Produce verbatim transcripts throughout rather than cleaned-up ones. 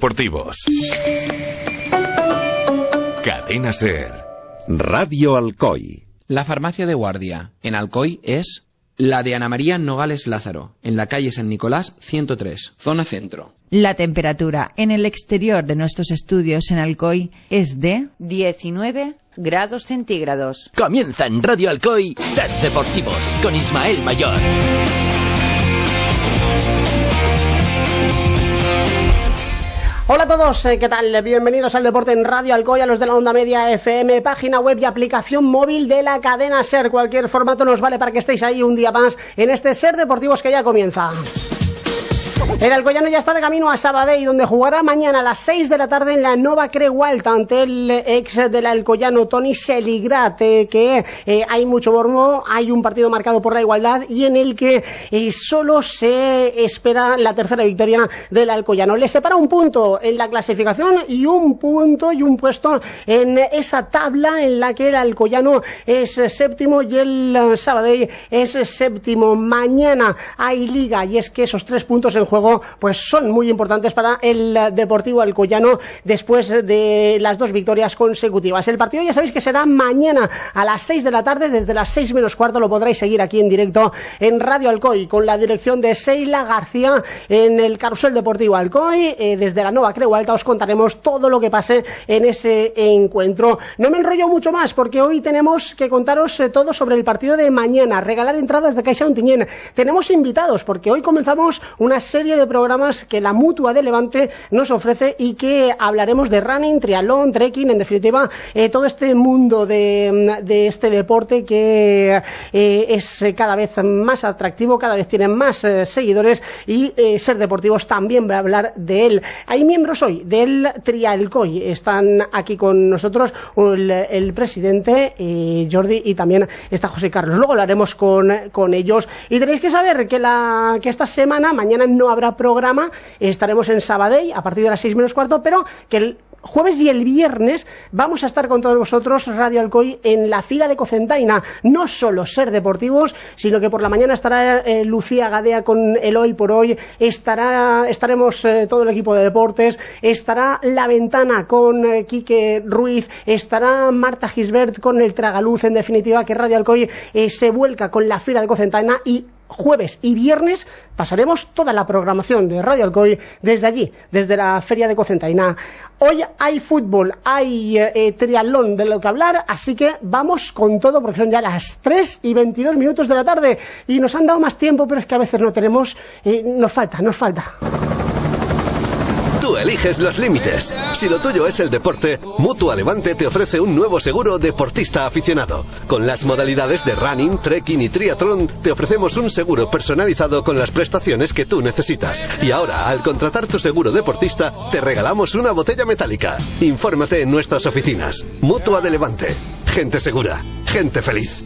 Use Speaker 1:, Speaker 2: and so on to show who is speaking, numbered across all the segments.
Speaker 1: Deportivos. Cadena SER.
Speaker 2: Radio Alcoy.
Speaker 3: La farmacia de guardia en Alcoy es la de Ana María Nogales Lázaro, en la calle San Nicolás ciento tres, zona centro.
Speaker 4: La temperatura en el exterior de nuestros estudios en Alcoy es de
Speaker 5: diecinueve grados centígrados.
Speaker 6: Comienza en Radio Alcoy Ser Deportivos con Ismael Mayor.
Speaker 7: Hola a todos, ¿qué tal? Bienvenidos al Deporte en Radio Alcoy, a los de la onda media F M, página web y aplicación móvil de la cadena SER. Cualquier formato nos vale para que estéis ahí un día más en este Ser Deportivos que ya comienza. El alcoyano ya está de camino a Sabadell, donde jugará mañana a las seis de la tarde en la Nova Creu Alta ante el ex del alcoyano Toni Seligrat, eh, que eh, hay mucho morbo, hay un partido marcado por la igualdad y en el que eh, solo se espera la tercera victoria del alcoyano. Le separa un punto en la clasificación y un punto y un puesto en esa tabla en la que el alcoyano es séptimo y el Sabadell es séptimo. Mañana hay liga y es que esos tres puntos en juego pues son muy importantes para el Deportivo Alcoyano después de las dos victorias consecutivas. El partido ya sabéis que será mañana a las seis de la tarde, desde las seis menos cuarto lo podréis seguir aquí en directo en Radio Alcoy con la dirección de Seila García en el Carrusel Deportivo Alcoy. Eh, desde la Nova Creu Alta os contaremos todo lo que pase en ese encuentro. No me enrollo mucho más porque hoy tenemos que contaros eh, todo sobre el partido de mañana, regalar entradas de Caixa Ontinyent. Tenemos invitados porque hoy comenzamos una serie de programas que la Mutua de Levante nos ofrece y que hablaremos de running, triatlón, trekking, en definitiva eh, todo este mundo de, de este deporte que eh, es cada vez más atractivo, cada vez tiene más eh, seguidores y eh, Ser Deportivos también va a hablar de él. Hay miembros hoy del Trialcoy, están aquí con nosotros el, el presidente eh, Jordi y también está José Carlos. Luego hablaremos con, con ellos y tenéis que saber que, la, que esta semana, mañana no habrá programa, estaremos en Sabadell a partir de las seis menos cuarto, pero que el jueves y el viernes vamos a estar con todos vosotros, Radio Alcoy, en la fila de Cocentaina. No solo Ser Deportivos, sino que por la mañana estará eh, Lucía Gadea con el Hoy por Hoy, estará, estaremos eh, todo el equipo de deportes, estará La Ventana con eh, Quique Ruiz, estará Marta Gisbert con el Tragaluz. En definitiva, que Radio Alcoy eh, se vuelca con la fila de Cocentaina y jueves y viernes pasaremos toda la programación de Radio Alcoy desde allí, desde la feria de Cocentaina. Hoy hay fútbol, hay eh, triatlón de lo que hablar, así que vamos con todo porque son ya las tres y veintidós minutos de la tarde y nos han dado más tiempo, pero es que a veces no tenemos, eh, nos falta, nos falta.
Speaker 8: Tú eliges los límites. Si lo tuyo es el deporte, Mutua Levante te ofrece un nuevo seguro deportista aficionado. Con las modalidades de running, trekking y triatlón, te ofrecemos un seguro personalizado con las prestaciones que tú necesitas. Y ahora, al contratar tu seguro deportista, te regalamos una botella metálica. Infórmate en nuestras oficinas. Mutua de Levante. Gente segura. Gente feliz.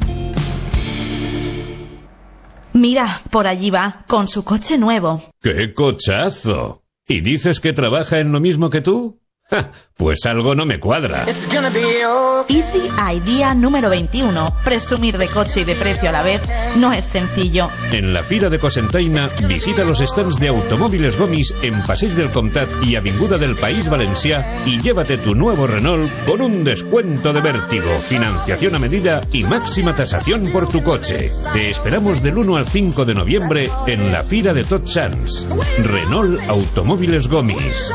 Speaker 9: Mira, por allí va, con su coche nuevo.
Speaker 10: ¡Qué cochazo! ¿Y dices que trabaja en lo mismo que tú? ¡Ja! Pues algo no me cuadra.
Speaker 9: Easy Idea número veintiuno. Presumir de coche y de precio a la vez no es sencillo.
Speaker 10: En la Fira de Cocentaina, visita los stands de Automóviles Gomis en Passeig del Comtat y Avinguda del País Valencià y llévate tu nuevo Renault con un descuento de vértigo, financiación a medida y máxima tasación por tu coche. Te esperamos del uno al cinco de noviembre en la Fira de Tots Sants. Renault Automóviles Gomis.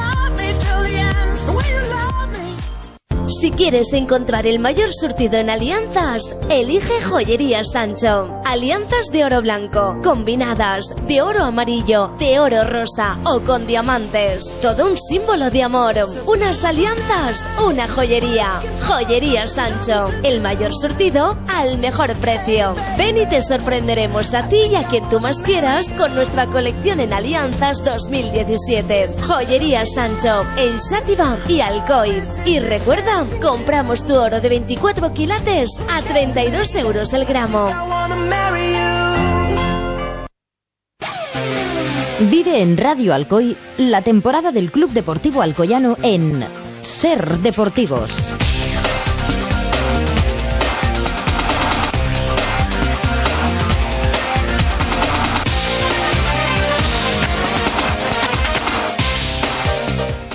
Speaker 11: Si quieres encontrar el mayor surtido en alianzas, elige Joyerías Sancho. Alianzas de oro blanco, combinadas, de oro amarillo, de oro rosa o con diamantes. Todo un símbolo de amor. Unas alianzas, una joyería. Joyerías Sancho. El mayor surtido al mejor precio. Ven y te sorprenderemos a ti y a quien tú más quieras con nuestra colección en alianzas dos mil diecisiete. Joyerías Sancho, en Xàtiva y Alcoy. Y recuerda, compramos tu oro de veinticuatro quilates a treinta y dos euros el gramo.
Speaker 12: Vive en Radio Alcoy la temporada del Club Deportivo Alcoyano en Ser Deportivos.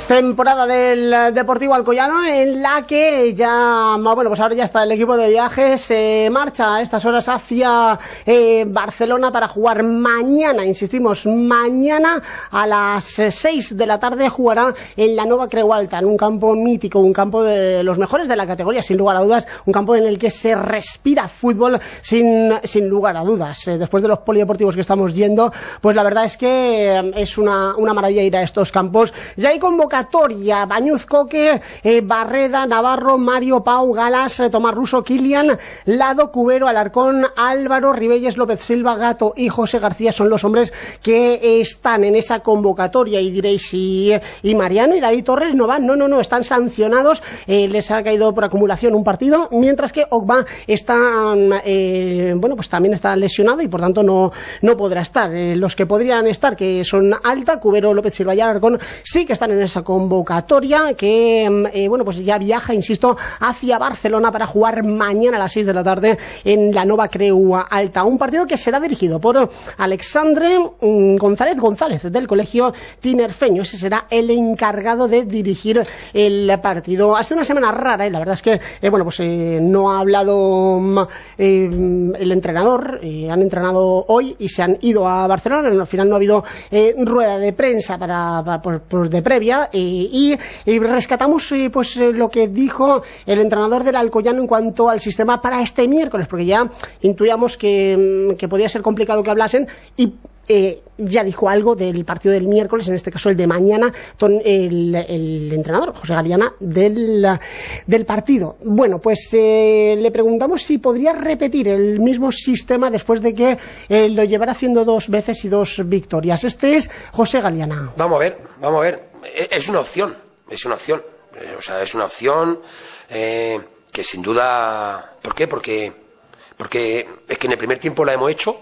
Speaker 7: Temporada del Deportivo Alcoyano en la que ya, bueno, pues ahora ya está el equipo de viajes, se eh, marcha a estas horas hacia eh, Barcelona para jugar mañana, insistimos, mañana a las seis de la tarde jugará en la Nova Creu Alta, en un campo mítico, un campo de los mejores de la categoría, sin lugar a dudas, un campo en el que se respira fútbol sin, sin lugar a dudas. Eh, después de los polideportivos que estamos yendo, pues la verdad es que es una, una maravilla ir a estos campos. Ya hay convocatoria, Bañuz, Coque, eh, Barreda, Navarro, Mario, Pau, Galas, eh, Tomás Russo, Kilian, Lado, Cubero, Alarcón, Álvaro, Ribelles, López Silva, Gato y José García son los hombres que eh, están en esa convocatoria. Y diréis, ¿y, y Mariano y David Torres no van? No, no, no, están sancionados, eh, les ha caído por acumulación un partido, mientras que Ogba está, eh, bueno, pues también está lesionado y por tanto no, no podrá estar. Eh, los que podrían estar, que son Alta, Cubero, López Silva y Alarcón, sí que están en esa convocatoria, que eh, bueno, pues ya viaja, insisto, hacia Barcelona para jugar mañana a las seis de la tarde en la Nova Creu Alta, un partido que será dirigido por Alexandre González González del Colegio Tinerfeño. Ese será el encargado de dirigir el partido. Ha sido una semana rara, ¿eh? La verdad es que eh, bueno, pues eh, no ha hablado eh, el entrenador, eh, han entrenado hoy y se han ido a Barcelona. Al final no ha habido eh, rueda de prensa para, para pues, pues de previa. Y, y rescatamos eh, pues eh, lo que dijo el entrenador del Alcoyano en cuanto al sistema para este miércoles, porque ya intuíamos que, que podía ser complicado que hablasen y eh, ya dijo algo del partido del miércoles, en este caso el de mañana, con el, el entrenador José Galiana del, del partido. Bueno, pues eh, le preguntamos si podría repetir el mismo sistema después de que eh, lo llevara haciendo dos veces y dos victorias. Este es José Galiana.
Speaker 13: Vamos a ver, vamos a ver. Es una opción, es una opción, o sea, es una opción eh, que sin duda... ¿Por qué? Porque, porque es que en el primer tiempo la hemos hecho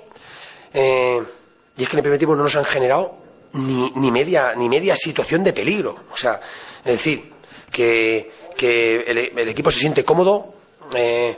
Speaker 13: eh, y es que en el primer tiempo no nos han generado ni, ni, media, ni media situación de peligro. O sea, es decir, que, que el, el equipo se siente cómodo eh,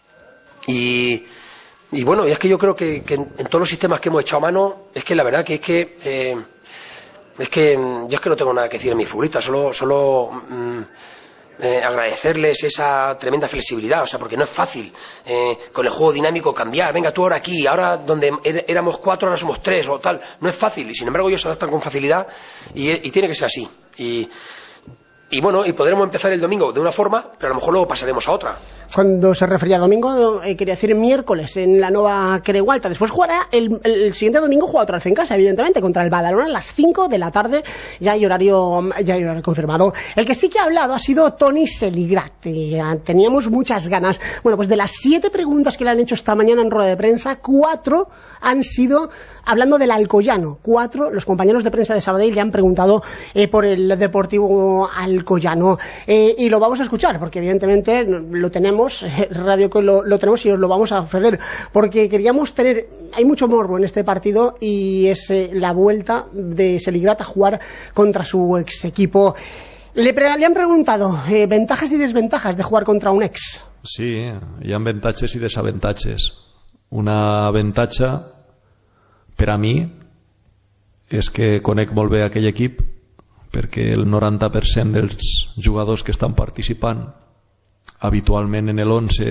Speaker 13: y, y bueno, y es que yo creo que, que en, en todos los sistemas que hemos echado mano, es que la verdad que es que... Eh, Es que yo es que no tengo nada que decir en mi futbolista, solo, solo mmm, eh, agradecerles esa tremenda flexibilidad, o sea, porque no es fácil eh, con el juego dinámico cambiar, venga tú ahora aquí, ahora donde er, éramos cuatro ahora somos tres o tal, no es fácil y sin embargo ellos se adaptan con facilidad y, y tiene que ser así. Y, y bueno, y podremos empezar el domingo de una forma, pero a lo mejor luego pasaremos a otra.
Speaker 7: Cuando se refería a domingo, eh, quería decir miércoles en la Nova Creu Alta. Después jugará el, el siguiente domingo, juega otra vez en casa, evidentemente, contra el Badalona a las cinco de la tarde. Ya hay horario, ya hay horario confirmado. El que sí que ha hablado ha sido Toni Seligrat. Eh, teníamos muchas ganas. Bueno, pues de las siete preguntas que le han hecho esta mañana en rueda de prensa, cuatro han sido hablando del Alcoyano. Cuatro, los compañeros de prensa de Sabadell le han preguntado eh, por el Deportivo Alcoyano. Eh, y lo vamos a escuchar, porque evidentemente lo tenemos. Radio que lo, lo tenemos y os lo vamos a ofrecer porque queríamos tener, hay mucho morbo en este partido y es eh, la vuelta de Seligrat a jugar contra su ex equipo. Le, le han preguntado eh, ventajas y desventajas de jugar contra un ex.
Speaker 14: Sí, hi ha avantatges i desavantatges. Una avantatge per a mi és que conec molt bé aquell equip, perquè el noranta per cent dels jugadors que estan participant habitualment en el once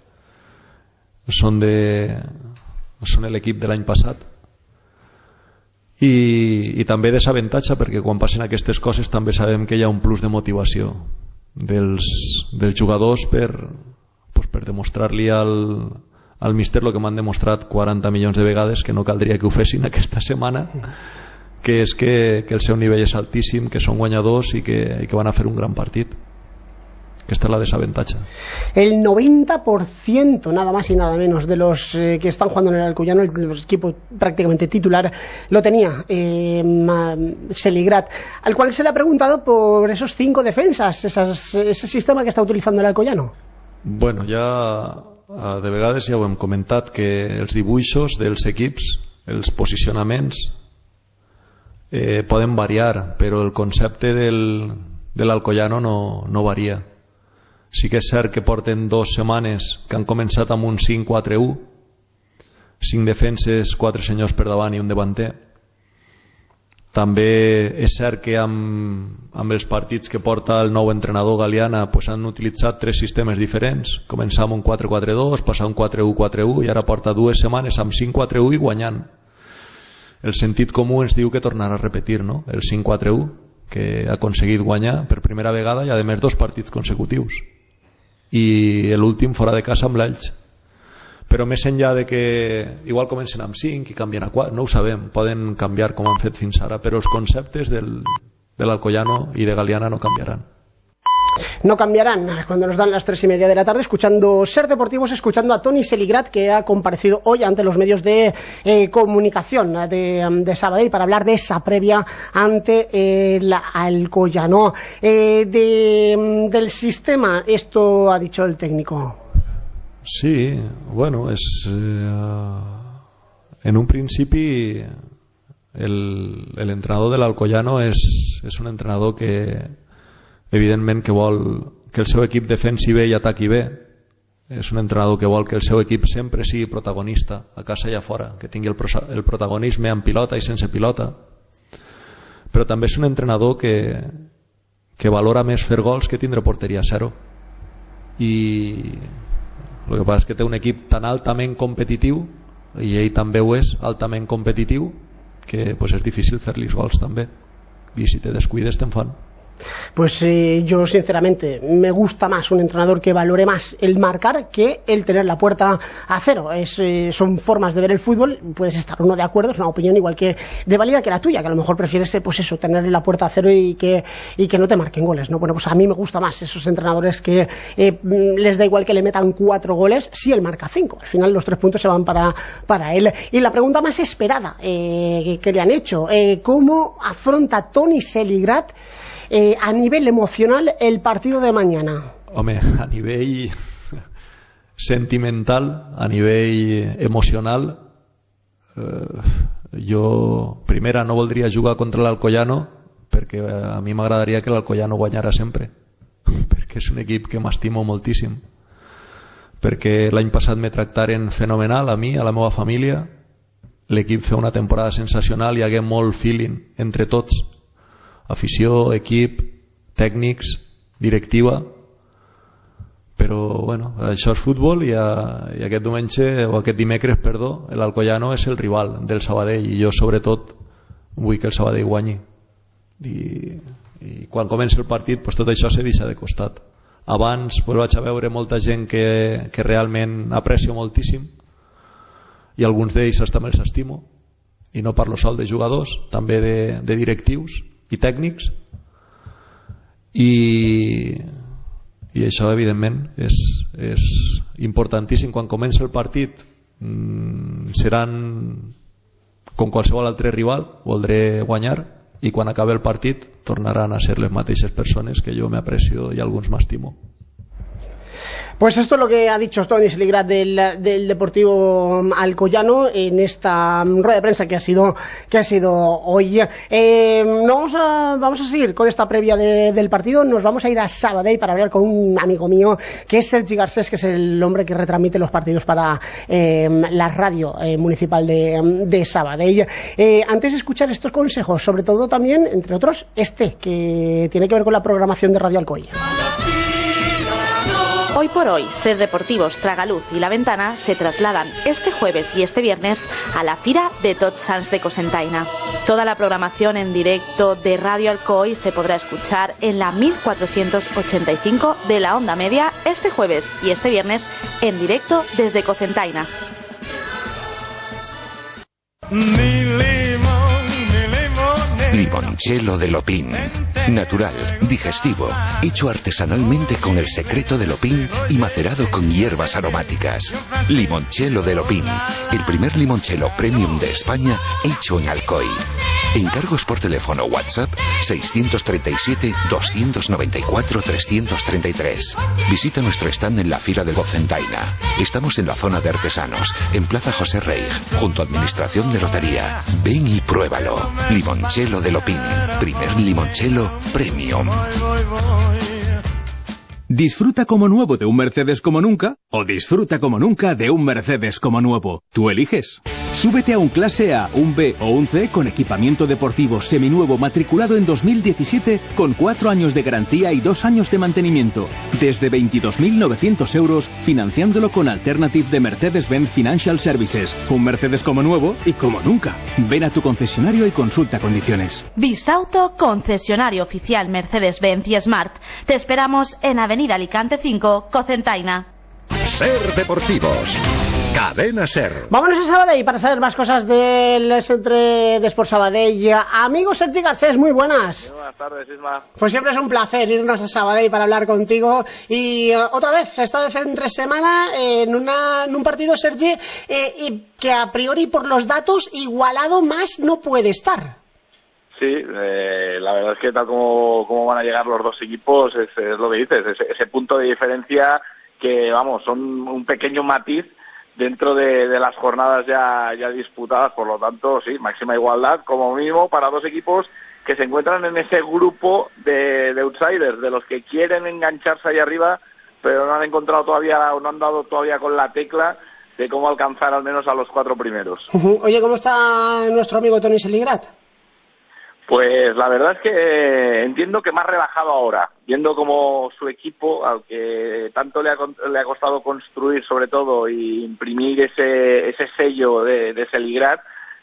Speaker 14: són de són l'equip de l'any passat i, i també desavantatge perquè quan passen aquestes coses també sabem que hi ha un plus de motivació dels, dels jugadors per, pues, per demostrar-li al, al míster el que m'han demostrat quaranta milions de vegades, que no caldria que ho fessin aquesta setmana, que és que, que el seu nivell és altíssim, que són guanyadors i que, i que van a fer un gran partit. Esta es la desavantaja.
Speaker 7: El noventa por ciento, nada más y nada menos, de los eh, que están jugando en el Alcoyano, el, el equipo prácticamente titular, lo tenía eh, Seligrat, al cual se le ha preguntado por esos cinco defensas, esas, ese sistema que está utilizando el Alcoyano.
Speaker 14: Bueno, ja de vegades ja ho hem comentat, que els dibuixos dels equips, els posicionaments, eh, poden variar, però el concepte del, de l'Alcoyano no, no varia. Sí que és cert que porten dues setmanes que han començat amb un cinc quatre u, cinc defenses, quatre senyors per davant i un davanter, També és cert que amb, amb els partits que porta el nou entrenador Galiana pues han utilitzat tres sistemes diferents. Començar amb un quatre quatre dos, passar un quatre u quatre u i ara porta dues setmanes amb cinc quatre u i guanyant. El sentit comú ens diu que tornarà a repetir, no? El cinc quatre u, que ha aconseguit guanyar per primera vegada i a més dos partits consecutius. I l'últim fora de casa amb l'Elx. Però més enllà de que igual comencen amb cinc i canvien a quatre, no ho sabem, poden canviar com han fet fins ara, però els conceptes del, de l'Alcoyano y de Galiana no cambiarán.
Speaker 7: No cambiarán cuando nos dan las tres y media de la tarde, escuchando Ser Deportivos, escuchando a Toni Seligrat, que ha comparecido hoy ante los medios de eh, comunicación de, de Sabadell para hablar de esa previa ante eh, el Alcoyano. Eh, de, del sistema, esto ha dicho el técnico.
Speaker 14: Sí, bueno, és... Eh, en un principi el, el entrenador de l'Alcoyano és, és un entrenador que evidentment que vol que el seu equip defensi bé i ataqui bé. És un entrenador que vol que el seu equip sempre sigui protagonista a casa i a fora, que tingui el, pro, el protagonisme amb pilota i sense pilota. Però també és un entrenador que, que valora més fer gols que tindre porteria a zero. I el que passa és que té un equip tan altament competitiu, i ell també ho és, altament competitiu, que pues, és difícil fer-li gols també. I si te descuides te'n fan.
Speaker 7: Pues eh, yo sinceramente me gusta más un entrenador que valore más el marcar que el tener la puerta a cero. Es, eh, son formas de ver el fútbol, puedes estar uno de acuerdo, es una opinión igual que de válida que la tuya, que a lo mejor prefieres pues eso, tener la puerta a cero y que, y que no te marquen goles, ¿no? Bueno, pues a mí me gusta más esos entrenadores que eh, les da igual que le metan cuatro goles si él marca cinco. Al final los tres puntos se van para, para él. Y la pregunta más esperada eh, que le han hecho, eh, ¿cómo afronta Toni Seligrat Eh, a nivel emocional el partido de mañana?
Speaker 14: Home, a nivell sentimental, a nivell emocional, eh, jo primera no voldria jugar contra l'Alcoyano perquè a mi m'agradaria que l'Alcoyano guanyara sempre, perquè és un equip que m'estimo moltíssim, perquè l'any passat me tractaren fenomenal a mi, a la meva família, l'equip feia una temporada sensacional, hi hagué molt feeling entre tots, afició, equip, tècnics, directiva, però bueno, això és futbol i, a, i aquest diumenge o aquest dimecres, perdó, l'Alcoyano és el rival del Sabadell i jo sobretot vull que el Sabadell guanyi i, i quan comença el partit pues, tot això se deixa de costat. Abans pues, vaig a veure molta gent que, que realment aprecio moltíssim i alguns d'ells també els estimo i no parlo sol de jugadors, també de, de directius i tècnics i, i això evidentment és, és importantíssim. Quan comença el partit mmm, seran com qualsevol altre rival, voldré guanyar i quan acabi el partit tornaran a ser les mateixes persones que jo m'aprecio i alguns m'estimo.
Speaker 7: Pues esto es lo que ha dicho Toni Seligrat del, del Deportivo Alcoyano en esta rueda de prensa que ha sido que ha sido hoy. Eh, no vamos a vamos a seguir con esta previa de, del partido. Nos vamos a ir a Sabadell para hablar con un amigo mío que es Sergi Garcés, que es el hombre que retransmite los partidos para eh, la radio eh, municipal de, de Sabadell. Eh, antes de escuchar estos consejos, sobre todo también, entre otros, este que tiene que ver con la programación de Radio Alcoy.
Speaker 9: Hoy por hoy, Ser Deportivos, Tragaluz y La Ventana se trasladan este jueves y este viernes a la Fira de Tots Sants de Cocentaina. Toda la programación en directo de Radio Alcoy se podrá escuchar en la mil cuatrocientos ochenta y cinco de la onda media este jueves y este viernes en directo desde Cocentaina.
Speaker 1: Limoncello de Lopín. Natural, digestivo, hecho artesanalmente con el secreto de Lopín y macerado con hierbas aromáticas. Limoncello de Lopín, el primer limoncello premium de España hecho en Alcoy. Encargos por teléfono WhatsApp seiscientos treinta y siete, doscientos noventa y cuatro, trescientos treinta y tres. Visita nuestro stand en la Fira de Cocentaina. Estamos en la zona de artesanos, en Plaza José Reig, junto a Administración de Lotería. Ven y pruébalo. Limoncello de Lopín, primer limoncello premium.
Speaker 15: Disfruta como nuevo de un Mercedes como nunca o disfruta como nunca de un Mercedes como nuevo. Tú eliges. Súbete a un clase A, un B o un C con equipamiento deportivo seminuevo matriculado en dos mil diecisiete con cuatro años de garantía y dos años de mantenimiento. Desde veintidós mil novecientos euros, financiándolo con Alternative de Mercedes-Benz Financial Services. Un Mercedes como nuevo y como nunca. Ven a tu concesionario y consulta condiciones.
Speaker 9: Visauto, concesionario oficial Mercedes-Benz y Smart. Te esperamos en Avenida Alicante cinco, Cocentaina.
Speaker 2: Ser Deportivos. Cadena Ser.
Speaker 7: Vámonos a Sabadell para saber más cosas del Centre de Sport Sabadell. Amigo Sergi Garcés, muy buenas.
Speaker 16: Muy buenas tardes, Isma.
Speaker 7: Pues siempre es un placer irnos a Sabadell para hablar contigo. Y uh, otra vez, esta vez entre semana, eh, en, una, en un partido, Sergi, eh, y que a priori por los datos igualado más no puede estar.
Speaker 16: Sí, eh, la verdad es que tal como, como van a llegar los dos equipos, es, es lo que dices, ese, ese punto de diferencia que, vamos, son un pequeño matiz dentro de, de las jornadas ya, ya disputadas, por lo tanto, sí, máxima igualdad, como mínimo, para dos equipos que se encuentran en ese grupo de, de outsiders, de los que quieren engancharse ahí arriba, pero no han encontrado todavía, o no han dado todavía con la tecla de cómo alcanzar al menos a los cuatro primeros.
Speaker 7: Oye, ¿cómo está nuestro amigo Toni Seligrat?
Speaker 16: Pues la verdad es que entiendo que más relajado ahora, viendo como su equipo, al que tanto le ha, le ha costado construir sobre todo y imprimir ese, ese sello de, de Seligrat,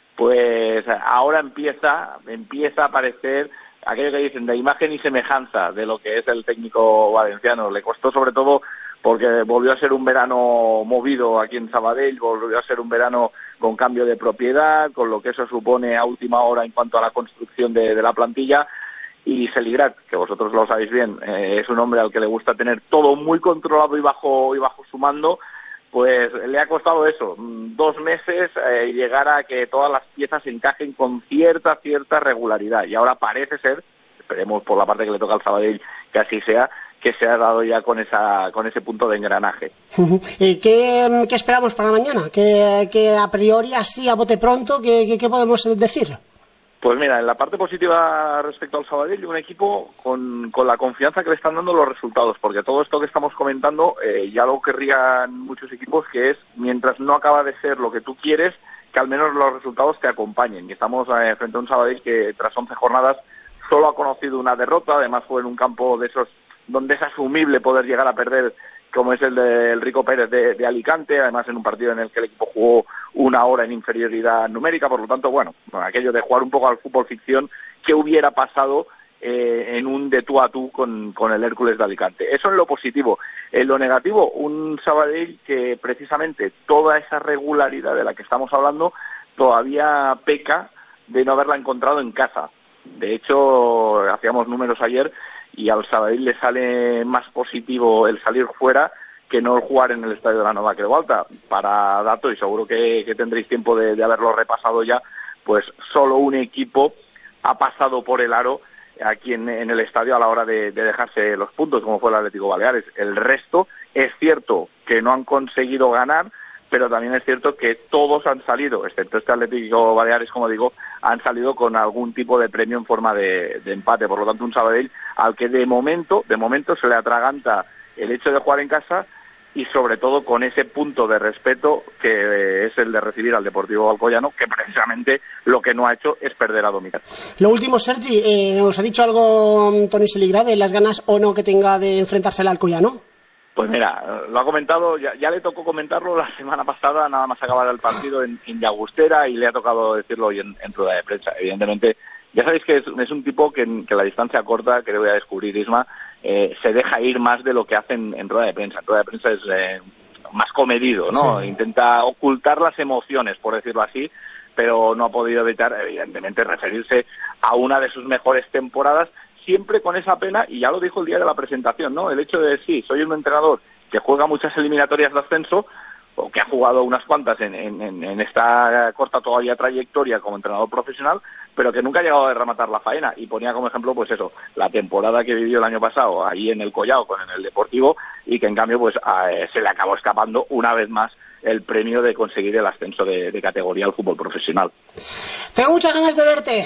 Speaker 16: pues ahora empieza, empieza a aparecer aquello que dicen de imagen y semejanza de lo que es el técnico valenciano. Le costó sobre todo porque volvió a ser un verano movido aquí en Sabadell, volvió a ser un verano con cambio de propiedad, con lo que eso supone a última hora en cuanto a la construcción de, de la plantilla. Y Seligrat, que vosotros lo sabéis bien, eh, es un hombre al que le gusta tener todo muy controlado y bajo y bajo su mando, pues le ha costado eso, dos meses eh, llegar a que todas las piezas encajen con cierta, cierta regularidad. Y ahora parece ser, esperemos por la parte que le toca al Sabadell que así sea, que se ha dado ya con esa con ese punto de engranaje.
Speaker 7: ¿Y qué, qué esperamos para mañana? ¿Que, que a priori así, a bote pronto, qué, qué, qué podemos decir?
Speaker 16: Pues mira, en la parte positiva respecto al Sabadell, un equipo con, con la confianza que le están dando los resultados, porque todo esto que estamos comentando eh, ya lo querrían muchos equipos, que es, mientras no acaba de ser lo que tú quieres, que al menos los resultados te acompañen. Y estamos eh, frente a un Sabadell que tras once jornadas solo ha conocido una derrota, además fue en un campo de esos donde es asumible poder llegar a perder, como es el del Rico Pérez de, de Alicante, además en un partido en el que el equipo jugó una hora en inferioridad numérica, por lo tanto, bueno, aquello de jugar un poco al fútbol ficción, ¿qué hubiera pasado eh, en un de tú a tú con, con el Hércules de Alicante? Eso en lo positivo. En lo negativo, un Sabadell que precisamente toda esa regularidad de la que estamos hablando todavía peca de no haberla encontrado en casa. De hecho, hacíamos números ayer y al Sabadell le sale más positivo el salir fuera que no el jugar en el estadio de la Nova Creu Alta. Para dato, y seguro que, que tendréis tiempo de, de haberlo repasado ya, pues solo un equipo ha pasado por el aro aquí en, en el estadio a la hora de, de dejarse los puntos, como fue el Atlético Baleares. El resto es cierto que no han conseguido ganar, pero también es cierto que todos han salido, excepto este Atlético Baleares, como digo, han salido con algún tipo de premio en forma de, de empate. Por lo tanto, un Sabadell al que de momento, de momento se le atraganta el hecho de jugar en casa y sobre todo con ese punto de respeto que es el de recibir al Deportivo Alcoyano, que precisamente lo que no ha hecho es perder a dominar.
Speaker 7: Lo último, Sergi, eh, ¿os ha dicho algo Toni Seligrat de las ganas o no que tenga de enfrentarse al Alcoyano?
Speaker 16: Pues mira, lo ha comentado, ya, ya le tocó comentarlo la semana pasada, nada más acabar el partido en, en Llagostera, y le ha tocado decirlo hoy en, en rueda de prensa. Evidentemente, ya sabéis que es, es un tipo que, que la distancia corta, que le voy a descubrir, Isma, eh, se deja ir más de lo que hace en, en rueda de prensa. En rueda de prensa es eh, más comedido, ¿no? Sí. Intenta ocultar las emociones, por decirlo así, pero no ha podido evitar, evidentemente, referirse a una de sus mejores temporadas, siempre con esa pena, y ya lo dijo el día de la presentación, ¿no? El hecho de sí, soy un entrenador que juega muchas eliminatorias de ascenso, o que ha jugado unas cuantas en, en, en esta corta todavía trayectoria como entrenador profesional, pero que nunca ha llegado a rematar la faena. Y ponía como ejemplo, pues eso, la temporada que vivió el año pasado ahí en el Collao con el Deportivo, y que en cambio pues a, eh, se le acabó escapando una vez más el premio de conseguir el ascenso de, de categoría al fútbol profesional.
Speaker 7: Tengo muchas ganas de verte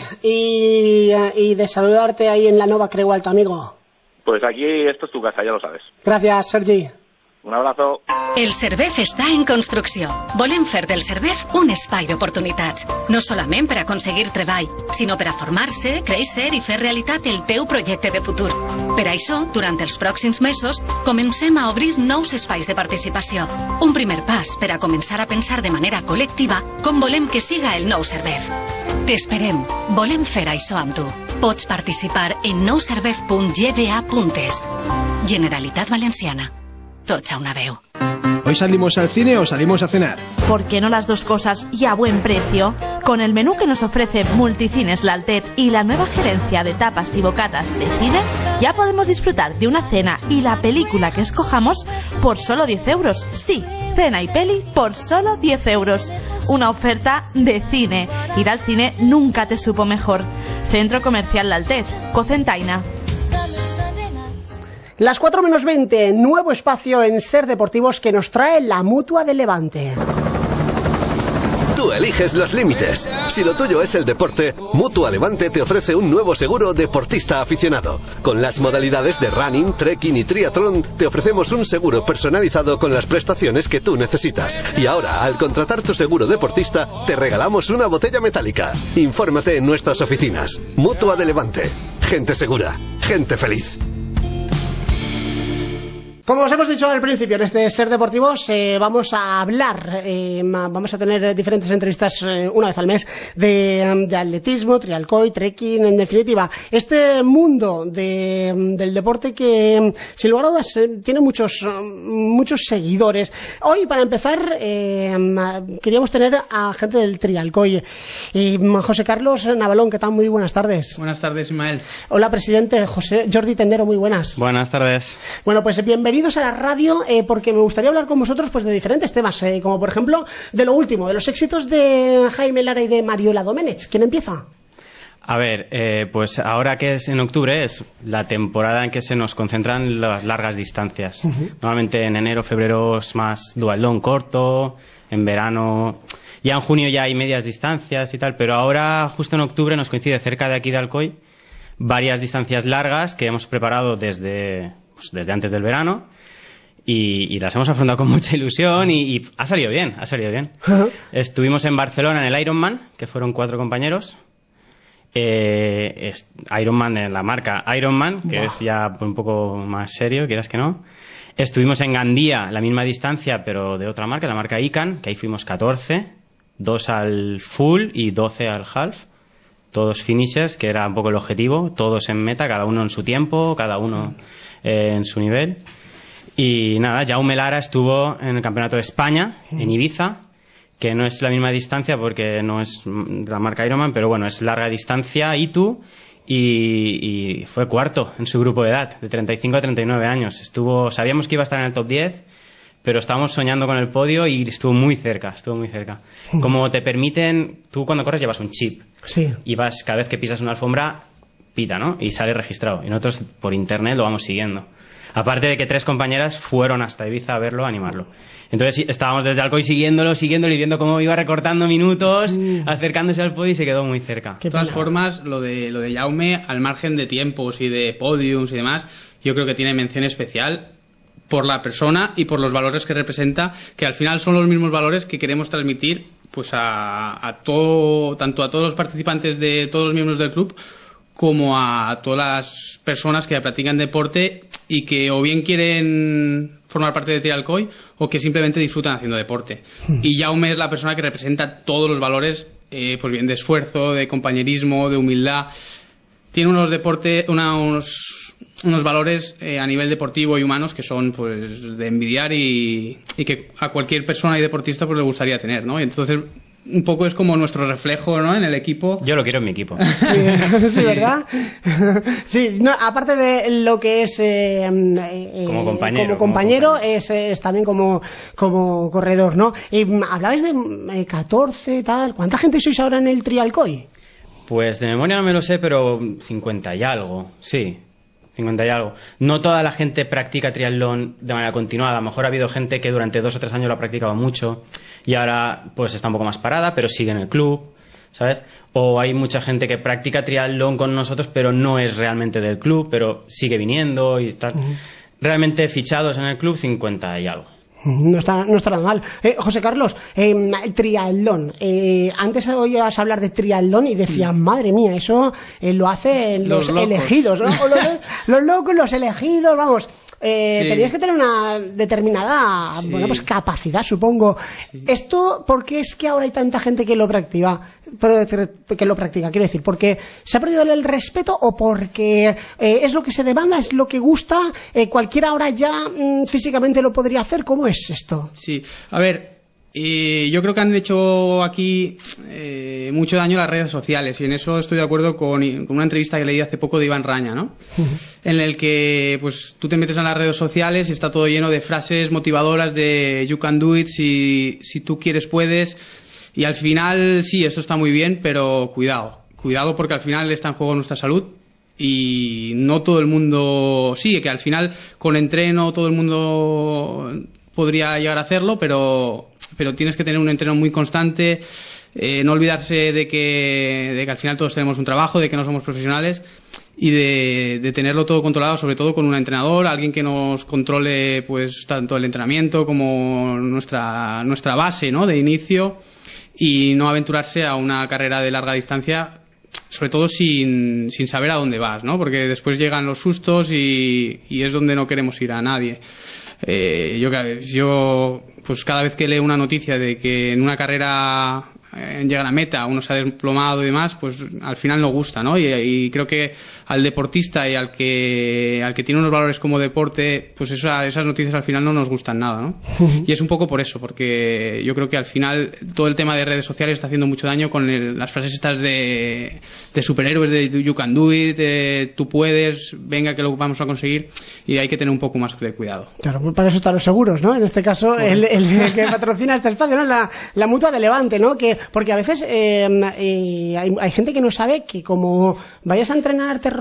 Speaker 7: y, y de saludarte ahí en la Nova Creu Alta, amigo.
Speaker 16: Pues aquí esto es tu casa, ya lo sabes.
Speaker 7: Gracias, Sergi.
Speaker 16: Un abrazo.
Speaker 17: El Cervez està en construcció. Volem fer del Cervez un espai d'oportunitats. No solament per aconseguir treball, sinó per a formar-se, créixer i fer realitat el teu projecte de futur. Per això, durant els pròxims mesos, comencem a obrir nous espais de participació. Un primer pas per a començar a pensar de manera col·lectiva com volem que siga el nou Cervez. T'esperem. Volem fer això amb tu. Pots participar en nou cervez punt g d a punt e s. Generalitat Valenciana. Tots a una veu.
Speaker 18: ¿Hoy salimos al cine o salimos a cenar?
Speaker 9: ¿Por qué no las dos cosas y a buen precio? Con el menú que nos ofrece Multicines L'Altet y la nueva gerencia de tapas y bocatas de cine, ya podemos disfrutar de una cena y la película que escojamos por solo diez euros. Sí, cena y peli por solo diez euros. Una oferta de cine. Ir al cine nunca te supo mejor. Centro Comercial L'Altet, Cocentaina.
Speaker 7: Las cuatro menos veinte, nuevo espacio en Ser Deportivos que nos trae la Mutua de Levante.
Speaker 8: Tú eliges los límites. Si lo tuyo es el deporte, Mutua Levante te ofrece un nuevo seguro deportista aficionado. Con las modalidades de running, trekking y triatlón, te ofrecemos un seguro personalizado con las prestaciones que tú necesitas. Y ahora, al contratar tu seguro deportista, te regalamos una botella metálica. Infórmate en nuestras oficinas. Mutua de Levante. Gente segura. Gente feliz.
Speaker 7: Como os hemos dicho al principio, en este Ser Deportivos eh, vamos a hablar, eh, vamos a tener diferentes entrevistas eh, una vez al mes de, de atletismo, trialcoy, trekking, en definitiva. Este mundo de, del deporte que, sin lugar a dudas, eh, tiene muchos, muchos seguidores. Hoy, para empezar, eh, queríamos tener a gente del trialcoy. Y José Carlos Navalón, ¿qué tal? Muy buenas tardes.
Speaker 19: Buenas tardes, Ismael.
Speaker 7: Hola, presidente. José Jordi Tendero, muy buenas.
Speaker 19: Buenas tardes.
Speaker 7: Bueno, pues bienvenido. Bienvenidos a la radio, eh, porque me gustaría hablar con vosotros pues de diferentes temas, eh, como por ejemplo de lo último, de los éxitos de Jaime Lara y de Mariola Domenech. ¿Quién empieza?
Speaker 19: A ver, eh, pues ahora que es en octubre es la temporada en que se nos concentran las largas distancias. Uh-huh. Normalmente en enero, febrero es más duatlón corto, en verano, ya en junio ya hay medias distancias y tal, pero ahora justo en octubre nos coincide cerca de aquí de Alcoy varias distancias largas que hemos preparado desde... Pues desde antes del verano y, y las hemos afrontado con mucha ilusión y, y ha salido bien, ha salido bien. Uh-huh. Estuvimos en Barcelona en el Ironman, que fueron cuatro compañeros. Eh, es, Ironman en la marca Ironman, que wow. es ya un poco más serio, quieras que no. Estuvimos en Gandía, la misma distancia, pero de otra marca, la marca Ican, que ahí fuimos catorce, dos al full y doce al half. Todos finishers, que era un poco el objetivo, todos en meta, cada uno en su tiempo, cada uno eh, en su nivel. Y nada, Jaume Lara estuvo en el Campeonato de España, en Ibiza, que no es la misma distancia porque no es la marca Ironman, pero bueno, es larga distancia, I T U, y, y fue cuarto en su grupo de edad, de treinta y cinco a treinta y nueve años. Estuvo, sabíamos que iba a estar en el top diez, pero estábamos soñando con el podio y estuvo muy cerca, estuvo muy cerca. Como te permiten, tú cuando corres llevas un chip.
Speaker 7: Sí.
Speaker 19: Y vas, cada vez que pisas una alfombra, pita, ¿no? Y sale registrado. Y nosotros por internet lo vamos siguiendo. Aparte de que tres compañeras fueron hasta Ibiza a verlo, a animarlo. Entonces estábamos desde Alcoy siguiéndolo, siguiéndolo y viendo cómo iba recortando minutos, mm. acercándose al podio y se quedó muy cerca.
Speaker 20: De todas formas, lo de, lo de Jaume, al margen de tiempos y de podiums y demás, yo creo que tiene mención especial por la persona y por los valores que representa, que al final son los mismos valores que queremos transmitir pues a, a todo, tanto a todos los participantes de todos los miembros del club como a todas las personas que practican deporte y que o bien quieren formar parte de Trialcoy o que simplemente disfrutan haciendo deporte. Y Jaume es la persona que representa todos los valores, eh, pues bien, de esfuerzo, de compañerismo, de humildad. Tiene unos deportes, una, unos unos valores eh, a nivel deportivo y humanos que son pues de envidiar y, y que a cualquier persona y deportista pues le gustaría tener, ¿no? Y entonces un poco es como nuestro reflejo, ¿no? En el equipo.
Speaker 19: Yo lo quiero en mi equipo.
Speaker 7: Sí, sí, ¿verdad? Sí, no, aparte de lo que es eh, eh,
Speaker 19: como compañero,
Speaker 7: como compañero como es, es también como, como corredor, ¿no? Y hablabais de eh, catorce, tal. ¿Cuánta gente sois ahora en el Trialcoy?
Speaker 19: Pues de memoria no me lo sé, pero cincuenta y algo, sí. cincuenta y algo. No toda la gente practica triatlón de manera continuada. A lo mejor ha habido gente que durante dos o tres años lo ha practicado mucho y ahora pues está un poco más parada, pero sigue en el club, ¿sabes? O hay mucha gente que practica triatlón con nosotros, pero no es realmente del club, pero sigue viniendo y tal. Uh-huh. realmente fichados en el club cincuenta y algo.
Speaker 7: No está, no está nada mal. Eh, José Carlos, eh, triatlón. Eh, antes oías hablar de triatlón y decías, madre mía, eso eh, lo hacen los, los elegidos, ¿no? O los, los locos, los elegidos, vamos. Eh, sí. Tenías que tener una determinada sí. bueno, pues capacidad, supongo. Sí. Esto, ¿por qué es que ahora hay tanta gente que lo practica? Que lo practica, quiero decir, ¿porque se ha perdido el respeto o porque eh, es lo que se demanda, es lo que gusta? Eh, ¿Cualquiera ahora ya mm, físicamente lo podría hacer? ¿Cómo es esto?
Speaker 20: Sí, a ver, eh, yo creo que han hecho aquí eh, mucho daño las redes sociales, y en eso estoy de acuerdo con, con una entrevista que leí hace poco de Iván Raña, ¿no? Uh-huh. En el que pues tú te metes en las redes sociales y está todo lleno de frases motivadoras de you can do it, si, si tú quieres puedes, y al final sí, eso está muy bien, pero cuidado, cuidado porque al final está en juego nuestra salud. Y no todo el mundo, sí, que al final con entreno todo el mundo podría llegar a hacerlo, pero, pero tienes que tener un entreno muy constante, eh, no olvidarse de que, de que al final todos tenemos un trabajo, de que no somos profesionales, y de, de tenerlo todo controlado, sobre todo con un entrenador, alguien que nos controle pues tanto el entrenamiento como nuestra, nuestra base, ¿no?, de inicio, y no aventurarse a una carrera de larga distancia, sobre todo sin, sin saber a dónde vas, ¿no? Porque después llegan los sustos y, y es donde no queremos ir a nadie. Eh, yo, yo, pues cada vez que leo una noticia de que en una carrera eh, llega a la meta, uno se ha desplomado y demás, pues al final no gusta, ¿no? Y, y creo que al deportista y al que al que tiene unos valores como deporte, pues esa, esas noticias al final no nos gustan nada, ¿no? Y es un poco por eso, porque yo creo que al final todo el tema de redes sociales está haciendo mucho daño con el, las frases estas de, de superhéroes, de you can do it, de, tú puedes, venga que lo vamos a conseguir, y hay que tener un poco más de cuidado.
Speaker 7: Claro, pues para eso están los seguros, ¿no? En este caso, bueno. el, el que patrocina este espacio, ¿no? La, la mutua de Levante, ¿no? Que, porque a veces eh, eh, hay, hay gente que no sabe que como vayas a entrenar, te,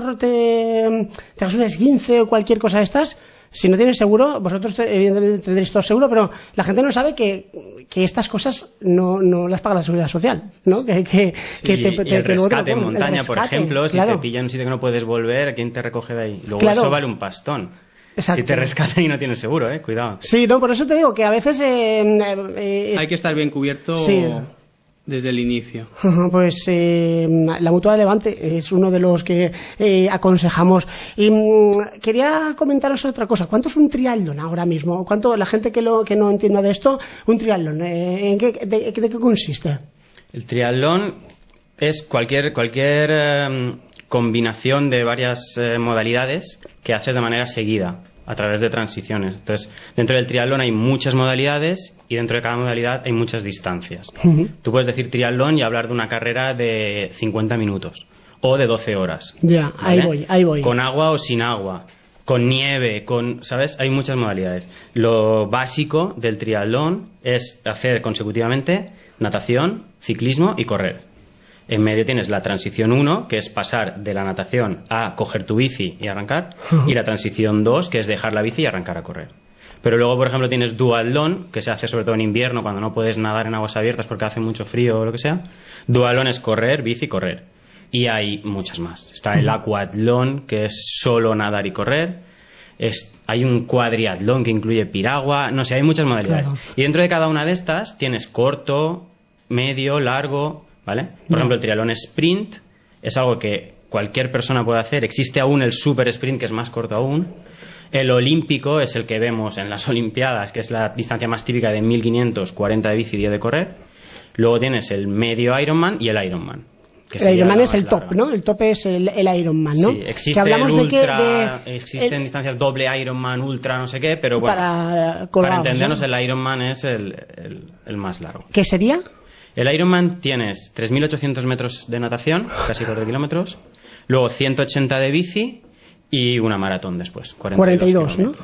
Speaker 7: te, te hagas un esguince o cualquier cosa de estas, si no tienes seguro, vosotros evidentemente tendréis todo seguro, pero la gente no sabe que, que estas cosas no, no las paga la Seguridad Social, ¿no? Que, que,
Speaker 19: sí,
Speaker 7: que te,
Speaker 19: y
Speaker 7: te,
Speaker 19: el
Speaker 7: que
Speaker 19: rescate en montaña,
Speaker 7: rescate,
Speaker 19: por ejemplo,
Speaker 7: claro.
Speaker 19: Si te pillan en un sitio que no puedes volver, ¿quién te recoge de ahí? Luego
Speaker 7: claro.
Speaker 19: Eso vale un pastón. Exacto. Si te rescatan y no tienes seguro, eh, cuidado.
Speaker 7: Sí, no, por eso te digo que a veces eh, eh,
Speaker 20: hay que estar bien cubierto
Speaker 7: sí.
Speaker 20: desde el inicio.
Speaker 7: Pues eh, la Mutua de Levante es uno de los que eh, aconsejamos. Y mm, quería comentaros otra cosa. ¿Cuánto es un triatlón ahora mismo? ¿Cuánto la gente que lo que no entienda de esto, un triatlón, eh, ¿en qué, de, de qué consiste?
Speaker 19: El triatlón es cualquier cualquier eh, combinación de varias eh, modalidades que haces de manera seguida a través de transiciones. Entonces, dentro del triatlón hay muchas modalidades y dentro de cada modalidad hay muchas distancias. Uh-huh. Tú puedes decir triatlón y hablar de una carrera de cincuenta minutos o de doce horas.
Speaker 7: Ya, ¿vale? ahí voy, ahí voy.
Speaker 19: Con agua o sin agua, con nieve, con, ¿sabes? Hay muchas modalidades. Lo básico del triatlón es hacer consecutivamente natación, ciclismo y correr. En medio tienes la transición uno, que es pasar de la natación a coger tu bici y arrancar, y la transición dos, que es dejar la bici y arrancar a correr. Pero luego, por ejemplo, tienes duatlón, que se hace sobre todo en invierno, cuando no puedes nadar en aguas abiertas porque hace mucho frío o lo que sea. Duatlón es correr, bici, correr. Y hay muchas más. Está el aquatlón, que es solo nadar y correr. Es, hay un cuadriatlón que incluye piragua. No sé, hay muchas modalidades. Claro. Y dentro de cada una de estas tienes corto, medio, largo... ¿Vale? Por ejemplo, el triatlón sprint es algo que cualquier persona puede hacer. Existe aún el super sprint, que es más corto aún. El olímpico es el que vemos en las Olimpiadas, que es la distancia más típica de mil quinientos, cuarenta de bici y diez de correr. Luego tienes el medio Ironman y el Ironman.
Speaker 7: Que el Ironman es el top, ¿no? El top es el, el Ironman, ¿no?
Speaker 19: Sí, existe
Speaker 7: que hablamos
Speaker 19: el ultra,
Speaker 7: de que, de,
Speaker 19: existen
Speaker 7: el,
Speaker 19: distancias doble Ironman, ultra, no sé qué, pero bueno,
Speaker 7: para,
Speaker 19: para entendernos, ¿no? El Ironman es el, el, el más largo.
Speaker 7: ¿Qué sería?
Speaker 19: El Ironman tienes tres mil ochocientos metros de natación, casi cuatro kilómetros, luego ciento ochenta de bici y una maratón después, cuarenta y dos,
Speaker 7: ¿no?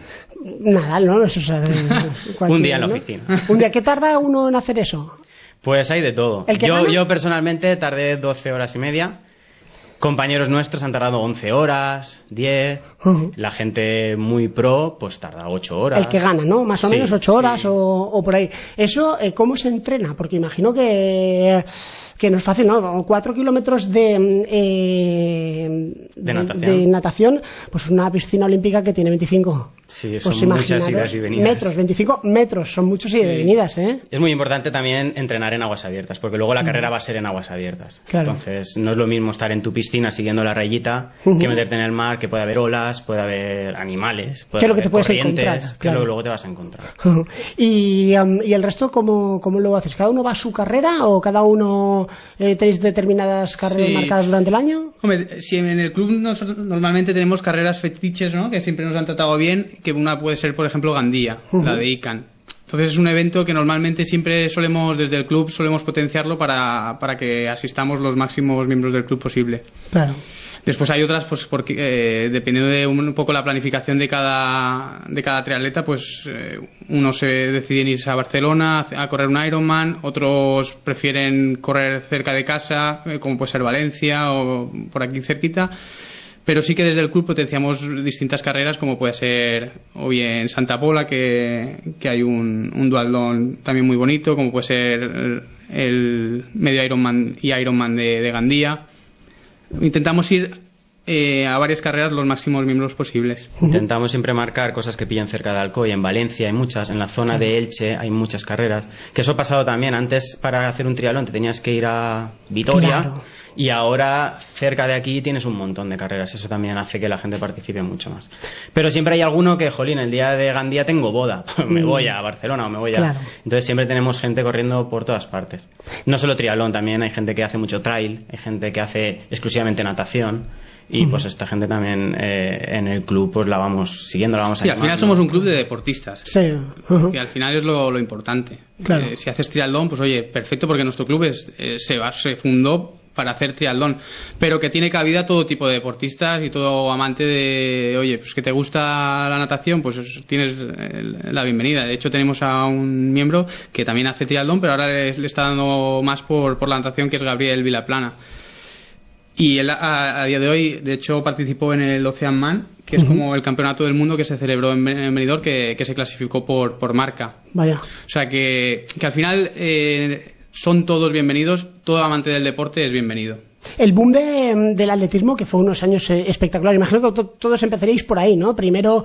Speaker 7: Nada, ¿no? Eso, o sea,
Speaker 19: un día en la
Speaker 7: ¿no?
Speaker 19: oficina.
Speaker 7: ¿Un día? ¿Qué tarda uno en hacer eso?
Speaker 19: Pues hay de todo. Yo, yo personalmente tardé doce horas y media Compañeros nuestros han tardado once horas, diez. Uh-huh. La gente muy pro, pues tarda ocho horas.
Speaker 7: El que gana, ¿no? Más o
Speaker 19: sí,
Speaker 7: menos ocho horas
Speaker 19: sí.
Speaker 7: o, o por ahí. ¿Eso eh, cómo se entrena? Porque imagino que, que no es fácil, ¿no? Cuatro kilómetros de, eh,
Speaker 19: de,
Speaker 7: de,
Speaker 19: natación.
Speaker 7: de natación, pues una piscina olímpica que tiene veinticinco.
Speaker 19: Sí, son
Speaker 7: pues
Speaker 19: muchas idas y venidas.
Speaker 7: Metros, veinticinco metros, son muchos idas y venidas, ¿eh?
Speaker 19: Es muy importante también entrenar en aguas abiertas, porque luego la carrera va a ser en aguas abiertas.
Speaker 7: Claro.
Speaker 19: Entonces, no es lo mismo estar en tu piscina siguiendo la rayita uh-huh. que meterte en el mar, que puede haber olas, puede haber animales, puede
Speaker 7: haber
Speaker 19: lo que te puedes
Speaker 7: corrientes,
Speaker 19: encontrar,
Speaker 7: claro.
Speaker 19: que luego te vas a encontrar.
Speaker 7: Uh-huh. ¿Y, um, ¿Y el resto cómo, cómo lo haces? ¿Cada uno va a su carrera o cada uno eh, tenéis determinadas carreras sí. marcadas durante el año?
Speaker 20: Hombre, si en el club nos, normalmente tenemos carreras fetiches, ¿no? Que siempre nos han tratado bien, que una puede ser, por ejemplo, Gandía, uh-huh. la de I C A N. Entonces es un evento que normalmente siempre solemos, desde el club, solemos potenciarlo para, para que asistamos los máximos miembros del club posible.
Speaker 7: Claro.
Speaker 20: Después hay otras, pues porque eh, dependiendo de un, un poco la planificación de cada de cada triatleta, pues eh, unos se deciden irse a Barcelona a, a correr un Ironman, otros prefieren correr cerca de casa, eh, como puede ser Valencia o por aquí cerquita. Pero sí que desde el club potenciamos distintas carreras, como puede ser o bien Santa Pola, que, que hay un, un duatlón también muy bonito, como puede ser el, el medio Ironman y Ironman de, de Gandía. Intentamos ir eh, a varias carreras los máximos miembros posibles.
Speaker 19: Intentamos siempre marcar cosas que pillan cerca de Alcoy. En Valencia hay muchas, en la zona de Elche hay muchas carreras. Que eso ha pasado también. Antes, para hacer un triatlón te tenías que ir a Vitoria. Claro. Y ahora, cerca de aquí, tienes un montón de carreras. Eso también hace que la gente participe mucho más. Pero siempre hay alguno que, jolín, el día de Gandía tengo boda. Pues me voy a Barcelona o me voy a...
Speaker 7: Claro.
Speaker 19: Entonces siempre tenemos gente corriendo por todas partes. No solo triatlón, también hay gente que hace mucho trail, hay gente que hace exclusivamente natación. Y uh-huh. pues esta gente también eh, en el club pues la vamos siguiendo, la vamos a
Speaker 20: sí, al final somos un club de deportistas.
Speaker 7: Sí. Uh-huh.
Speaker 20: Que al final es lo, lo importante.
Speaker 7: Claro.
Speaker 20: Eh, si haces triatlón, pues oye, perfecto, porque nuestro club es, eh, se, va, se fundó para hacer triatlón, pero que tiene cabida todo tipo de deportistas y todo amante de, oye, pues que te gusta la natación, pues tienes la bienvenida. De hecho, tenemos a un miembro que también hace triatlón, pero ahora le, le está dando más por, por la natación, que es Gabriel Vilaplana. Y él a, a día de hoy, de hecho, participó en el Ocean Man, que es uh-huh. como el campeonato del mundo que se celebró en, en Benidorm, que, que se clasificó por, por marca.
Speaker 7: Vaya.
Speaker 20: O sea que, que al final eh, son todos bienvenidos, todo amante del deporte es bienvenido.
Speaker 7: El boom de, del atletismo, que fue unos años eh, espectacular. Imagino que to, todos empezaréis por ahí, ¿no? Primero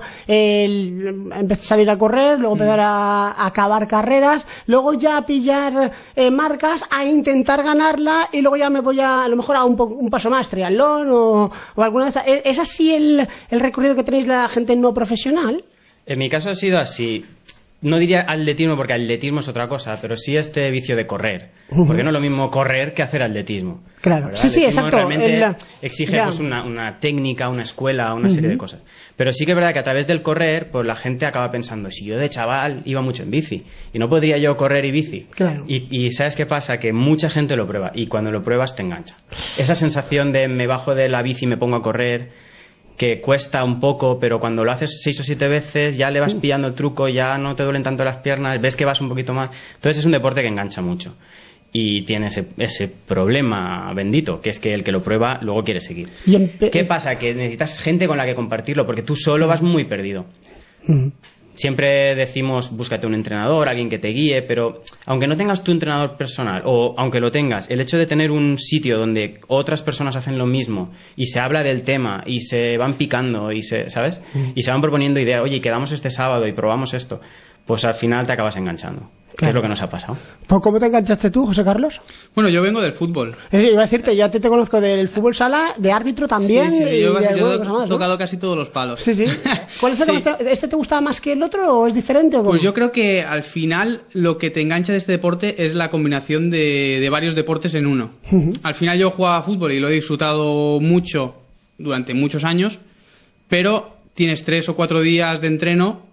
Speaker 7: el, empezar a salir a correr, luego empezar a, a acabar carreras, luego ya a pillar eh, marcas, a intentar ganarla, y luego ya me voy a, a lo mejor a un, po, un paso más, triatlón o, o alguna de estas. ¿Es así el, el recorrido que tenéis la gente no profesional?
Speaker 19: En mi caso ha sido así. No diría atletismo, porque atletismo es otra cosa, pero sí este vicio de correr. Uh-huh. Porque no es lo mismo correr que hacer atletismo.
Speaker 7: Claro,
Speaker 19: ¿verdad?
Speaker 7: sí, sí,
Speaker 19: atletismo
Speaker 7: exacto.
Speaker 19: Realmente
Speaker 7: la...
Speaker 19: exige pues, una, una técnica, una escuela, una uh-huh. serie de cosas. Pero sí que es verdad que a través del correr, pues la gente acaba pensando, si yo de chaval iba mucho en bici, y no podría yo correr y bici.
Speaker 7: Claro.
Speaker 19: Y, y ¿sabes qué pasa? Que mucha gente lo prueba, y cuando lo pruebas te engancha. Esa sensación de me bajo de la bici y me pongo a correr, que cuesta un poco, pero cuando lo haces seis o siete veces ya le vas pillando el truco, ya no te duelen tanto las piernas, ves que vas un poquito más. Entonces es un deporte que engancha mucho y tiene ese, ese problema bendito, que es que el que lo prueba luego quiere seguir. Empe- ¿Qué pasa? Que necesitas gente con la que compartirlo, porque tú solo vas muy perdido.
Speaker 7: Uh-huh.
Speaker 19: Siempre decimos, búscate un entrenador, alguien que te guíe, pero aunque no tengas tu entrenador personal, o aunque lo tengas, el hecho de tener un sitio donde otras personas hacen lo mismo y se habla del tema y se van picando y se, ¿sabes? Y se van proponiendo ideas, oye, quedamos este sábado y probamos esto, pues al final te acabas enganchando. ¿Qué es lo que nos ha pasado?
Speaker 7: ¿Cómo te enganchaste tú, José Carlos?
Speaker 20: Bueno, yo vengo del fútbol.
Speaker 7: Eh, iba a decirte, yo a ti te conozco del fútbol sala, de árbitro también.
Speaker 20: Sí, sí,
Speaker 7: y
Speaker 20: yo,
Speaker 7: de
Speaker 20: yo he
Speaker 7: más,
Speaker 20: tocado
Speaker 7: ¿no?
Speaker 20: casi todos los palos.
Speaker 7: Sí, sí. ¿Cuál es el sí. que te, ¿Este te gustaba más que el otro o es diferente? O
Speaker 20: pues yo creo que al final lo que te engancha de este deporte es la combinación de, de varios deportes en uno. Uh-huh. Al final yo jugaba a fútbol y lo he disfrutado mucho durante muchos años, pero tienes tres o cuatro días de entreno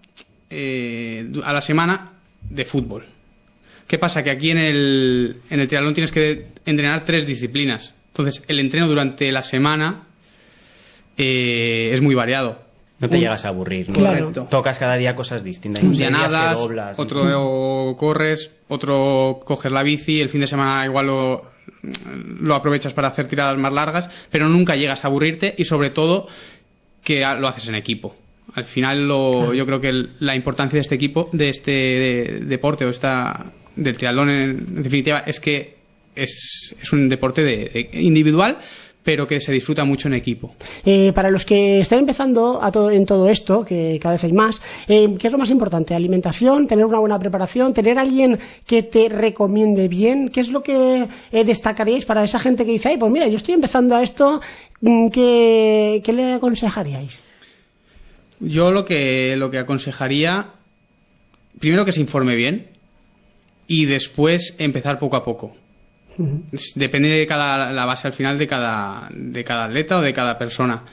Speaker 20: eh, a la semana de fútbol. ¿Qué pasa? Que aquí en el, en el triatlón tienes que entrenar tres disciplinas. Entonces, el entreno durante la semana eh, es muy variado.
Speaker 19: No te Un... llegas a aburrir, ¿no?
Speaker 20: Claro.
Speaker 19: Tocas cada día cosas distintas.
Speaker 20: Un día nadas, otro ¿no? corres, otro coges la bici, el fin de semana igual lo, lo aprovechas para hacer tiradas más largas, pero nunca llegas a aburrirte y sobre todo que lo haces en equipo. Al final lo, claro. yo creo que el, la importancia de este equipo, de este de, deporte o esta del triatlón en, en definitiva es que es, es un deporte de, de individual, pero que se disfruta mucho en equipo.
Speaker 7: Eh, para los que están empezando a todo, en todo esto, que cada vez hay más, eh, ¿qué es lo más importante? ¿Alimentación? ¿Tener una buena preparación? ¿Tener alguien que te recomiende bien? ¿Qué es lo que eh, destacaríais para esa gente que dice, ay, pues mira, yo estoy empezando a esto, ¿qué, qué le aconsejaríais?
Speaker 20: Yo lo que, lo que aconsejaría, primero que se informe bien y después empezar poco a poco. Uh-huh. Depende de cada la base al final de cada de cada atleta o de cada persona,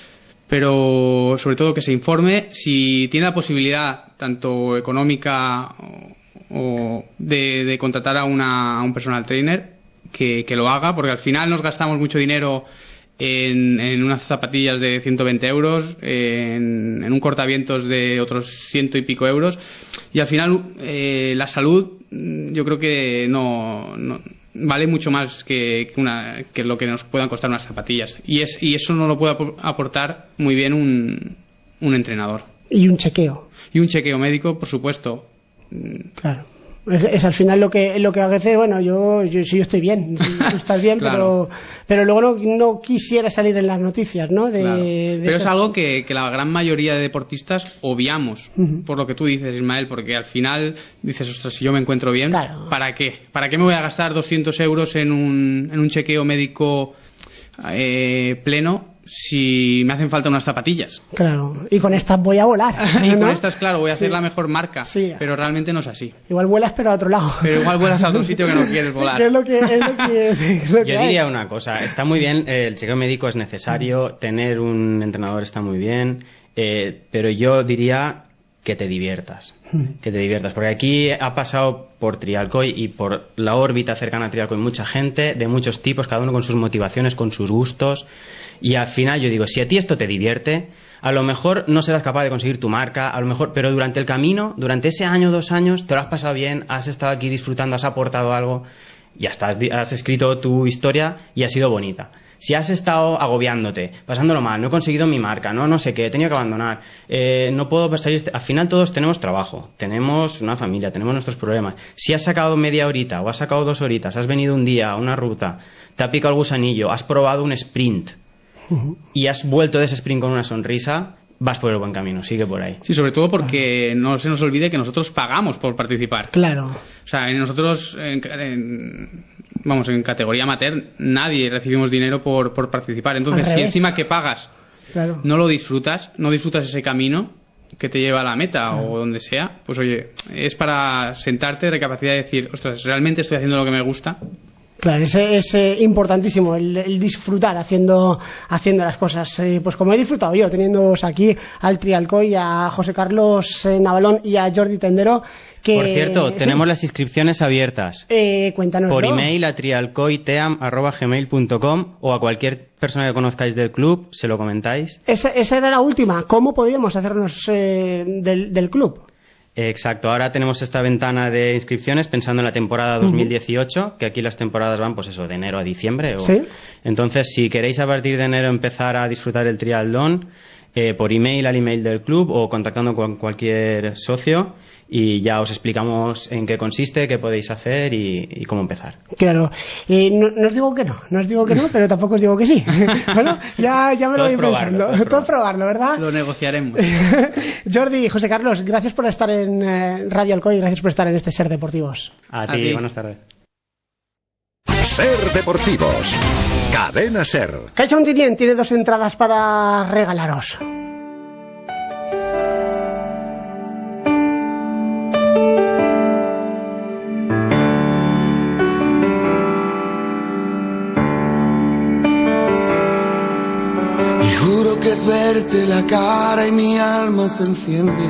Speaker 20: pero sobre todo que se informe. Si tiene la posibilidad tanto económica o, o de, de contratar a, una, a un personal trainer, que, que lo haga, porque al final nos gastamos mucho dinero en, en unas zapatillas de ciento veinte euros, en, en un cortavientos de otros ciento y pico euros, y al final eh, la salud yo creo que no, no vale mucho más que, que, una, que lo que nos puedan costar unas zapatillas, y es y eso no lo puede aportar muy bien un, un entrenador.
Speaker 7: Y un chequeo.
Speaker 20: Y un chequeo médico, por supuesto.
Speaker 7: Claro. Es, es al final lo que lo que va a decir, bueno, yo yo sí, yo estoy bien, si tú estás bien, claro. pero pero luego no, no quisiera salir en las noticias, ¿no? De,
Speaker 20: claro.
Speaker 7: de
Speaker 20: pero
Speaker 7: esas...
Speaker 20: es algo que, que la gran mayoría de deportistas obviamos, uh-huh. por lo que tú dices, Ismael, porque al final dices, ostras, si yo me encuentro bien, claro. ¿para qué? ¿Para qué me voy a gastar doscientos euros en un, en un chequeo médico eh, pleno si me hacen falta unas zapatillas?
Speaker 7: Claro, y con estas voy a volar, ¿no?
Speaker 20: Y con estas, claro, voy a hacer
Speaker 7: sí.
Speaker 20: la mejor marca, sí. pero realmente no es así.
Speaker 7: Igual vuelas, pero a otro lado.
Speaker 20: Pero igual vuelas a otro sitio que no quieres volar.
Speaker 7: Es lo que, es lo que, es lo que
Speaker 19: Yo
Speaker 7: hay.
Speaker 19: diría una cosa, está muy bien, eh, el chequeo médico es necesario, mm. tener un entrenador está muy bien, eh, pero yo diría que te diviertas, mm. que te diviertas, porque aquí ha pasado por Trialcoy y por la órbita cercana a Trialcoy mucha gente de muchos tipos, cada uno con sus motivaciones, con sus gustos. Y al final yo digo, si a ti esto te divierte, a lo mejor no serás capaz de conseguir tu marca, a lo mejor, pero durante el camino, durante ese año, dos años, te lo has pasado bien, has estado aquí disfrutando, has aportado algo, y hasta has, has escrito tu historia y ha sido bonita. Si has estado agobiándote, pasándolo mal, no he conseguido mi marca, no no sé qué, he tenido que abandonar, eh, no puedo salir... Al final todos tenemos trabajo, tenemos una familia, tenemos nuestros problemas. Si has sacado media horita o has sacado dos horitas, has venido un día a una ruta, te ha picado el gusanillo, has probado un sprint y has vuelto de ese sprint con una sonrisa, vas por el buen camino, sigue por ahí.
Speaker 20: Sí, sobre todo porque no se nos olvide que nosotros pagamos por participar.
Speaker 7: Claro.
Speaker 20: O sea, nosotros, en, en, vamos, en categoría amateur, nadie recibimos dinero por, por participar. Entonces, si encima que pagas, claro. no lo disfrutas, no disfrutas ese camino que te lleva a la meta claro. o donde sea, pues oye, es para sentarte, recapacitar y decir, ostras, ¿realmente estoy haciendo lo que me gusta?
Speaker 7: Claro, es, es eh, importantísimo el, el disfrutar haciendo haciendo las cosas. Eh, pues como he disfrutado yo, teniéndoos aquí al Trialcoy, a José Carlos eh, Navalón y a Jordi Tendero. Que,
Speaker 19: Por cierto,
Speaker 7: sí.
Speaker 19: tenemos las inscripciones abiertas.
Speaker 7: Eh, cuéntanos.
Speaker 19: Por email a trialcoyteam arroba gmail punto com o a cualquier persona que conozcáis del club, se lo comentáis.
Speaker 7: Esa, esa era la última. ¿Cómo podíamos hacernos eh, del, del club?
Speaker 19: Exacto, ahora tenemos esta ventana de inscripciones pensando en la temporada dos mil dieciocho, uh-huh. que aquí las temporadas van pues eso, de enero a diciembre. O...
Speaker 7: ¿Sí?
Speaker 19: Entonces, si queréis a partir de enero empezar a disfrutar el triatlón, eh, por email al email del club o contactando con cualquier socio y ya os explicamos en qué consiste, qué podéis hacer y, y cómo empezar.
Speaker 7: Claro, eh, no, no os digo que no, no os digo que no, pero tampoco os digo que sí. Bueno, ya, ya me lo voy pensando. Todo es probarlo, ¿verdad?
Speaker 20: Lo negociaremos.
Speaker 7: Jordi, José Carlos, gracias por estar en eh, Radio Alcoy y gracias por estar en este Ser Deportivos.
Speaker 19: A, a ti, ti, buenas tardes.
Speaker 2: Ser Deportivos, Cadena Ser.
Speaker 7: Caixa Ontinyent tiene dos entradas para regalaros.
Speaker 21: Que es verte la cara y mi alma se enciende.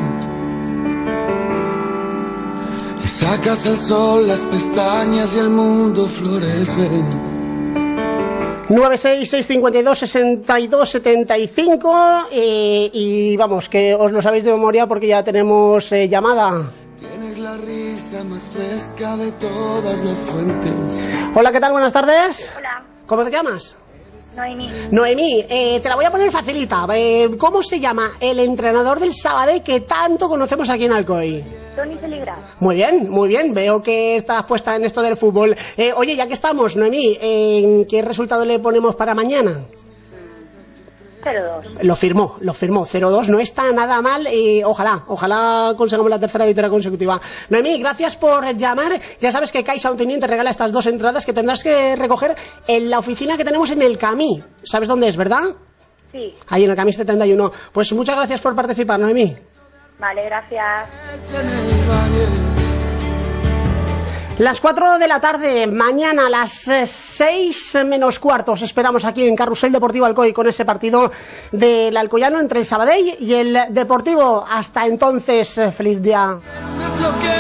Speaker 21: Le sacas al sol las pestañas y el mundo florece.
Speaker 7: nueve seis seis cinco dos sesenta y dos setenta y cinco eh, y vamos, que os lo sabéis de memoria porque ya tenemos eh, llamada.
Speaker 21: la risa más fresca de todas las fuentes.
Speaker 7: Hola, ¿qué tal? Buenas tardes.
Speaker 3: Hola.
Speaker 7: ¿Cómo te llamas?
Speaker 3: Noemí.
Speaker 7: Noemí, eh, te la voy a poner facilita. Eh, ¿Cómo se llama el entrenador del Sabadell que tanto conocemos aquí en Alcoy?
Speaker 3: Toni Peligrat.
Speaker 7: Muy bien, muy bien. Veo que estás puesta en esto del fútbol. Eh, oye, ya que estamos, Noemí, eh, ¿qué resultado le ponemos para mañana?
Speaker 3: cero dos.
Speaker 7: Lo firmó, lo firmó. cero dos no está nada mal. Eh, ojalá, ojalá consigamos la tercera victoria consecutiva. Noemí, gracias por llamar. Ya sabes que Caixa Ontinyent te regala estas dos entradas que tendrás que recoger en la oficina que tenemos en el Camí. ¿Sabes dónde es, verdad?
Speaker 3: Sí.
Speaker 7: Ahí en el Camí setenta y uno. Pues muchas gracias por participar, Noemí.
Speaker 3: Vale, gracias.
Speaker 7: Las cuatro de la tarde, mañana a las seis menos cuartos, esperamos aquí en Carrusel Deportivo Alcoy con ese partido del Alcoyano entre el Sabadell y el Deportivo. Hasta entonces, feliz día.